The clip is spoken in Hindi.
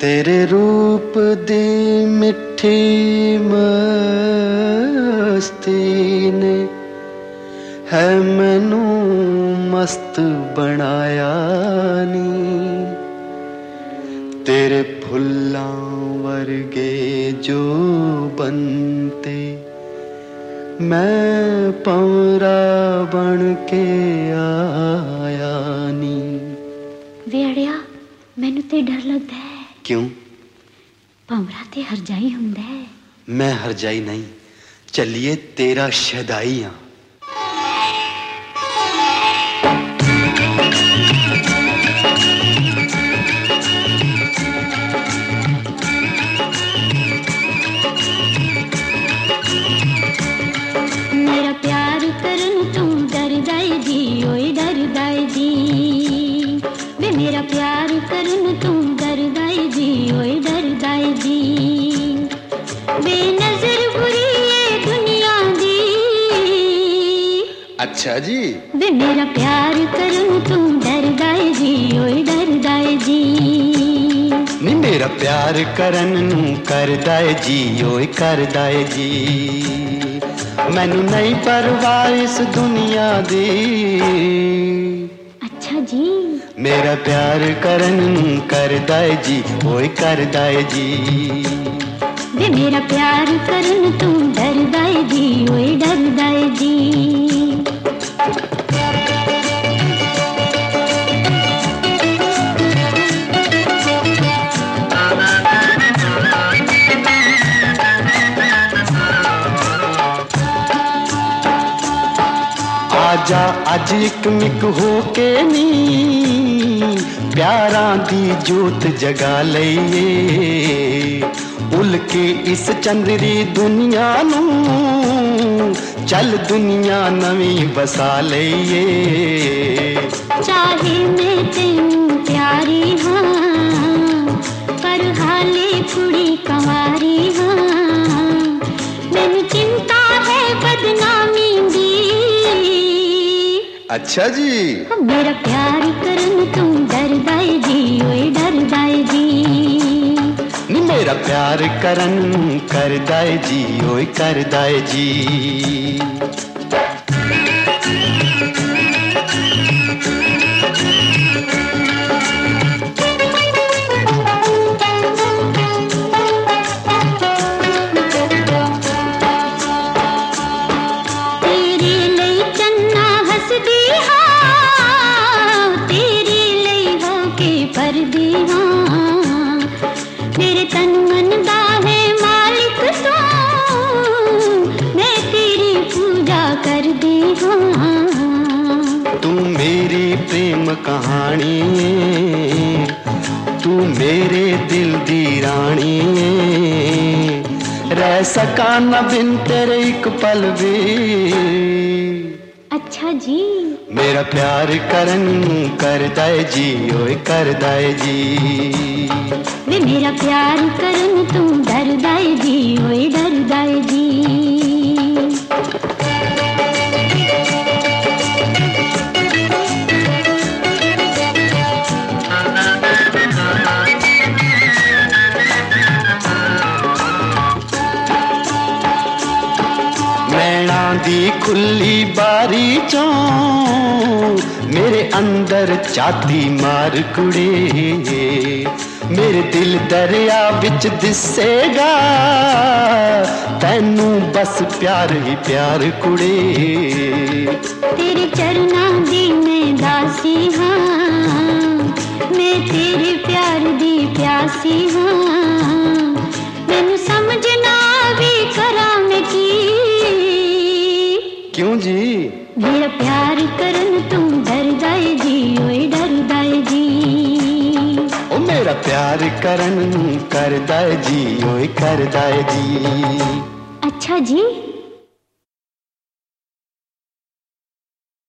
तेरे रूप दी मिठी मस्ती ने है मैनू मस्त बनाया नी। तेरे फुल्लां वर्गे जो बनते मैं पौरा बन के आया नी। वे अड़िया मैनू ते डर लगदा है। क्यों? भंवरा ते हरजाई हुंदा है। मैं हरजाई नहीं, चलिए तेरा शहदाई हाँ। मेरा प्यार करन तू डरदाई जी, ओए डरदाई जी। वे मेरा प्यार करन तू डरदाई जी, ओए डरदाई जी। वे नजर बुरी है दुनिया दी। अच्छा जी। वे मेरा प्यार करन तू डरदाई जी, ओए डरदाई जी। नी मेरा प्यार करन नू करदाए जी, ओए करदाए जी। मैनू नहीं परवाह इस दुनिया दी। अच्छा जी। मेरा प्यार करन नू करदाए जी, ओए करदाए जी। वे मेरा प्यार करन तू डरदाए जी, ओए डरदाए जी। आजा अज इक मिक हो के नी, प्यारां दी जोत जगा लईए। उल के इस चंदरी दुनिया नू चल दुनिया नवी बसा लईए। चाहे मैं तेनू प्यारी हाँ, पर हाले कुड़ी कंवारी हाँ। मैनू चिंता है बदनामी दी। अच्छा जी। मेरा प्यार करन तू डरदाए जी, ओए डरदाए जी। नी मेरा प्यार करन करदाए जी, ओए करदाए जी। मेरे तन मन दा है मालिक तू, मैं तेरी पूजा कर दी हाँ। तू मेरी प्रेम कहानी है, तू मेरे दिल दी रानी है। रह सका न बिन तेरे एक पल भी। अच्छा जी। मेरा प्यार करन करदाए जी, ओए करदाए जी। वे मेरा प्यार करन तू डरदाए जी, ओए डरदाए जी। नैना दी खुली बारी चों मेरे अंदर चाती मार कुड़े। मेरे दिल दरिया विच दिसेगा, तैनू बस प्यार ही प्यार कुड़े। तेरे चरना दी मैं दासी हाँ, मैं तेरे प्यार दी प्यासी हाँ। मैनू समझना भी करा मैं की। क्यों जी? मेरा प्यार करन तू डरदाए जी, ओए डरदाए जी। ओ मेरा प्यार करन करदाए जी, ओए करदाए जी। अच्छा जी।